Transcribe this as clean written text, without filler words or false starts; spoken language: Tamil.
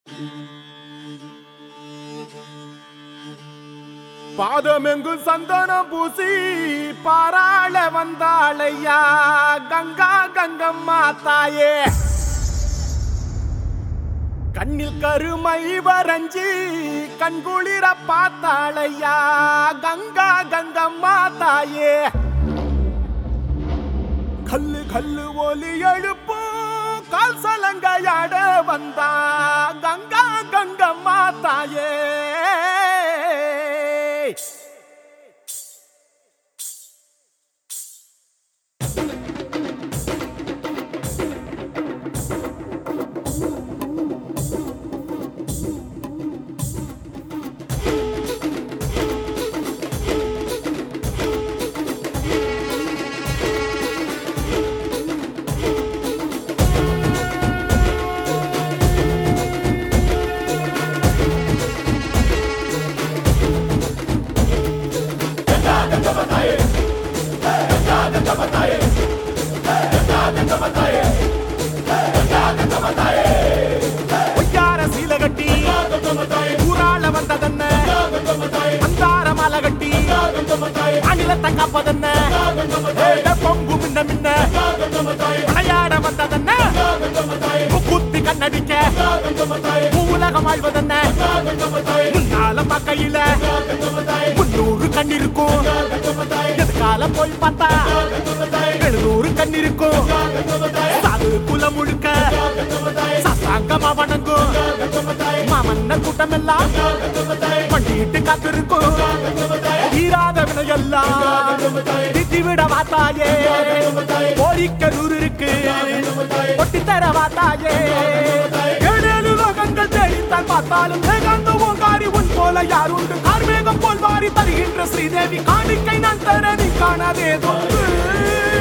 பாதமெங்கு சந்தனம் பூசி பாராள வந்தாளையா கங்கா கங்கம்மா தாயே. கண்ணில் கருமை வரைஞ்சி கண்குளிர பார்த்தாளையா கங்கா கங்கம்மா தாயே. கல்லு கல்லு ஒலி எழுப்பு கால் சலங்கையாட வந்தா கங்கா கங்கம்மா தாயே. ஒய்யார சீல கட்டி ஊராள வந்ததென்ன அந்தார மாலை கட்டி அணிலத்தை காப்பதென்ன பொங்கு மின்ன மின்ன விளையாட வந்ததென்ன முக்குத்தி கண்ணடிக்க உலகம் ஆழ்வதென்ன முன்னால பக்கையில 300 கண் இருக்கும் எதுக்கால போய் பார்த்தா 700 கண் இருக்கும் சாது குலம் முழுக்க சசாங்கமா வணங்கும் மாமன்ன கூட்டம் எல்லாம் பண்டிட்டு காத்திருக்கும் தீராத வினையெல்லாம் திட்டி விட வாத்தாயே கோரிக்கரூர் இருக்கு ஒட்டித்தர வாத்தாயே. 7 லோகங்கள் தேடித்தான் பார்த்தாலும் வேகாந்த ஓங்காரி உன் போல யாருண்டு கார்மேகம் போல் வாரி தருகின்ற ஸ்ரீதேவி காணிக்கை நான் தர நீ காணாதே தொன்று.